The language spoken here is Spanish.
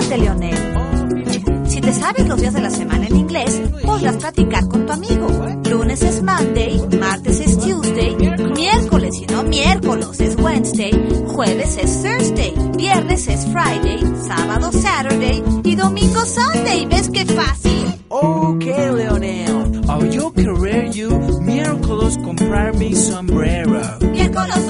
de Leonel. Si te sabes los días de la semana en inglés, podrás practicar con tu amigo. Lunes es Monday, martes es Tuesday, miércoles y no miércoles es Wednesday, jueves es Thursday, viernes es Friday, sábado Saturday y domingo Sunday. ¿Ves qué fácil? Okay, Leonel. Yo querer you miércoles comprar mi sombrero. Miércoles